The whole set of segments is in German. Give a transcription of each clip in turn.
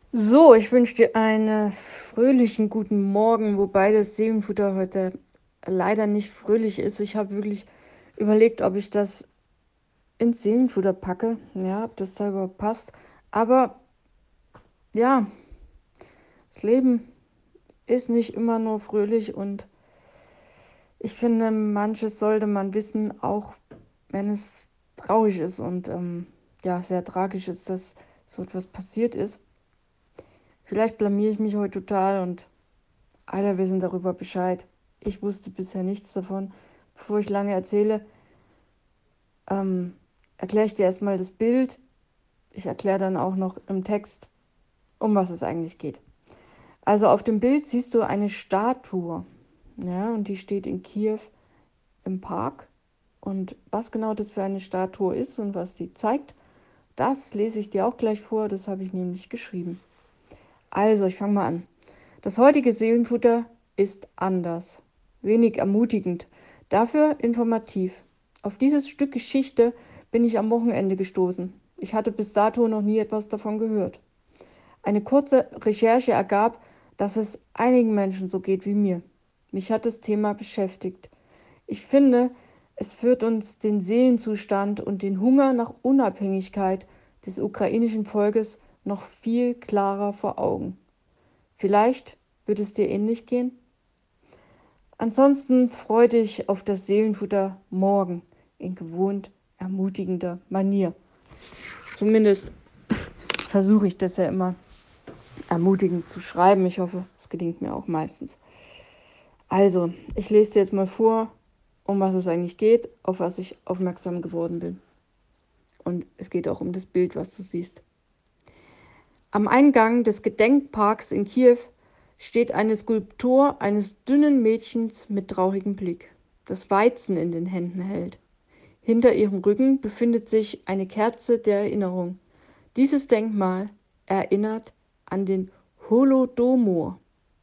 So, ich wünsche dir einen fröhlichen guten Morgen, wobei das Seelenfutter heute leider nicht fröhlich ist. Ich habe wirklich überlegt, ob ich das ins Seelenfutter packe, ja, ob das da überhaupt passt. Aber ja, das Leben ist nicht immer nur fröhlich und ich finde, manches sollte man wissen, auch wenn es traurig ist und ja, sehr tragisch ist, dass so etwas passiert ist. Vielleicht blamiere ich mich heute total und alle wissen darüber Bescheid. Ich wusste bisher nichts davon. Bevor ich lange erzähle, ähm, erkläre ich dir erstmal das Bild. Ich erkläre dann auch noch im Text, um was es eigentlich geht. Also auf dem Bild siehst du eine Statue. Ja, und die steht in Kiew im Park. Und was genau das für eine Statue ist und was die zeigt, das lese ich dir auch gleich vor. Das habe ich nämlich geschrieben. Also, ich fange mal an. Das heutige Seelenfutter ist anders, wenig ermutigend, dafür informativ. Auf dieses Stück Geschichte bin ich am Wochenende gestoßen. Ich hatte bis dato noch nie etwas davon gehört. Eine kurze Recherche ergab, dass es einigen Menschen so geht wie mir. Mich hat das Thema beschäftigt. Ich finde, es führt uns den Seelenzustand und den Hunger nach Unabhängigkeit des ukrainischen Volkes noch viel klarer vor Augen. Vielleicht wird es dir ähnlich gehen? Ansonsten freu dich auf das Seelenfutter morgen in gewohnt ermutigender Manier. Zumindest versuche ich das ja immer ermutigend zu schreiben. Ich hoffe, es gelingt mir auch meistens. Also, ich lese dir jetzt mal vor, um was es eigentlich geht, auf was ich aufmerksam geworden bin. Und es geht auch um das Bild, was du siehst. Am Eingang des Gedenkparks in Kiew steht eine Skulptur eines dünnen Mädchens mit traurigem Blick, das Weizen in den Händen hält. Hinter ihrem Rücken befindet sich eine Kerze der Erinnerung. Dieses Denkmal erinnert an den Holodomor.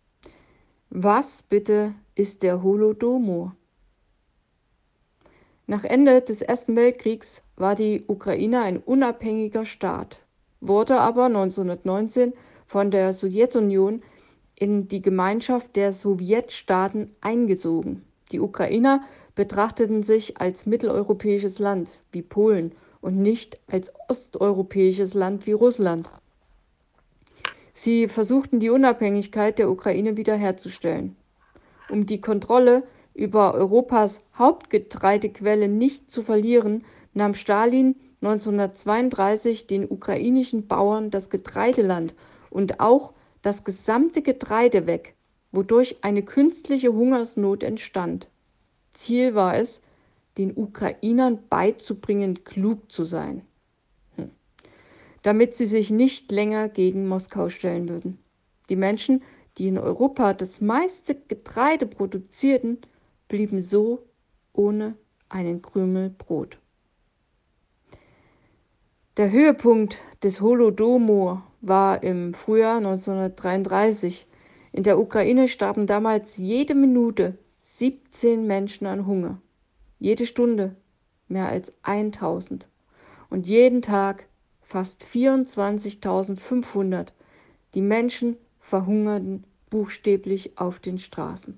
Was bitte ist der Holodomor? Nach Ende des Ersten Weltkriegs war die Ukraine ein unabhängiger Staat, wurde aber 1919 von der Sowjetunion in die Gemeinschaft der Sowjetstaaten eingesogen. Die Ukrainer betrachteten sich als mitteleuropäisches Land wie Polen und nicht als osteuropäisches Land wie Russland. Sie versuchten die Unabhängigkeit der Ukraine wiederherzustellen. Um die Kontrolle über Europas Hauptgetreidequelle nicht zu verlieren, nahm Stalin 1932 den ukrainischen Bauern das Getreideland und auch das gesamte Getreide weg, wodurch eine künstliche Hungersnot entstand. Ziel war es, den Ukrainern beizubringen, klug zu sein, damit sie sich nicht länger gegen Moskau stellen würden. Die Menschen, die in Europa das meiste Getreide produzierten, blieben so ohne einen Krümel Brot. Der Höhepunkt des Holodomor war im Frühjahr 1933. In der Ukraine starben damals jede Minute 17 Menschen an Hunger, jede Stunde mehr als 1000 und jeden Tag fast 24.500. Die Menschen verhungerten buchstäblich auf den Straßen.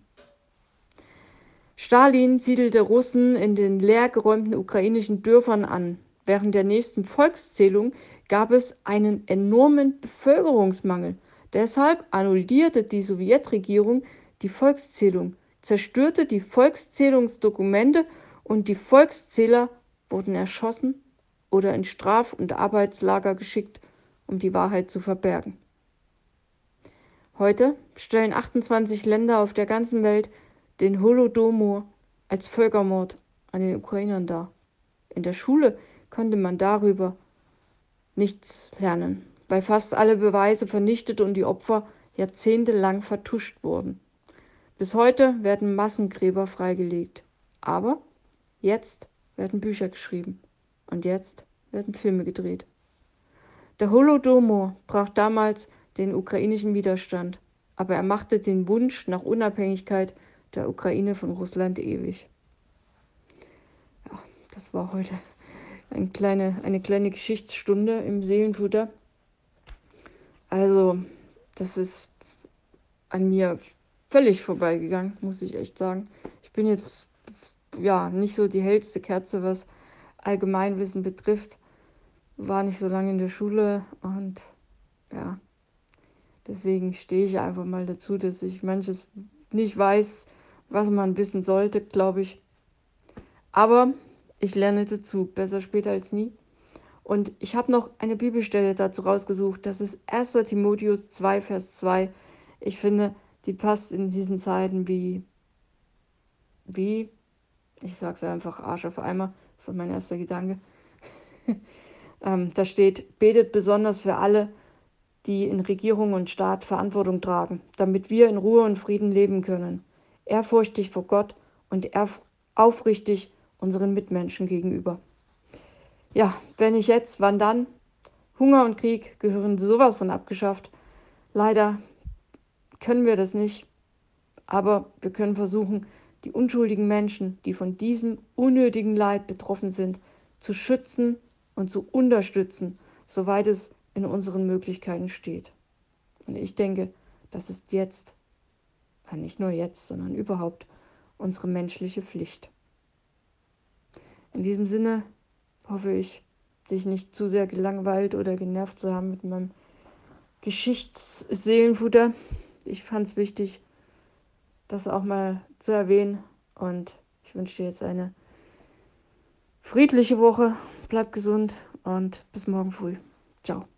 Stalin siedelte Russen in den leergeräumten ukrainischen Dörfern an. Während der nächsten Volkszählung gab es einen enormen Bevölkerungsmangel. Deshalb annullierte die Sowjetregierung die Volkszählung, zerstörte die Volkszählungsdokumente und die Volkszähler wurden erschossen oder in Straf- und Arbeitslager geschickt, um die Wahrheit zu verbergen. Heute stellen 28 Länder auf der ganzen Welt den Holodomor als Völkermord an den Ukrainern dar. In der Schule konnte man darüber nichts lernen, weil fast alle Beweise vernichtet und die Opfer jahrzehntelang vertuscht wurden. Bis heute werden Massengräber freigelegt. Aber jetzt werden Bücher geschrieben und jetzt werden Filme gedreht. Der Holodomor brach damals den ukrainischen Widerstand, aber er machte den Wunsch nach Unabhängigkeit der Ukraine von Russland ewig. Ja, das war heute eine kleine Geschichtsstunde im Seelenfutter. Also, das ist an mir völlig vorbeigegangen, muss ich echt sagen. Ich bin jetzt ja nicht so die hellste Kerze, was Allgemeinwissen betrifft. War nicht so lange in der Schule und ja, deswegen stehe ich einfach mal dazu, dass ich manches nicht weiß, was man wissen sollte, glaube ich. Aber ich lerne dazu, besser später als nie. Und ich habe noch eine Bibelstelle dazu rausgesucht. Das ist 1. Timotheus 2, Vers 2. Ich finde, die passt in diesen Zeiten wie, ich sage es einfach, Arsch auf Eimer. Das war mein erster Gedanke. Da steht, betet besonders für alle, die in Regierung und Staat Verantwortung tragen, damit wir in Ruhe und Frieden leben können. Ehrfurchtig vor Gott und aufrichtig unseren Mitmenschen gegenüber. Ja, wenn nicht jetzt, wann dann? Hunger und Krieg gehören sowas von abgeschafft. Leider können wir das nicht, aber wir können versuchen, die unschuldigen Menschen, die von diesem unnötigen Leid betroffen sind, zu schützen und zu unterstützen, soweit es in unseren Möglichkeiten steht. Und ich denke, das ist jetzt, nicht nur jetzt, sondern überhaupt unsere menschliche Pflicht. In diesem Sinne hoffe ich, dich nicht zu sehr gelangweilt oder genervt zu haben mit meinem Geschichtsseelenfutter. Ich fand es wichtig, das auch mal zu erwähnen. Und ich wünsche dir jetzt eine friedliche Woche. Bleib gesund und bis morgen früh. Ciao.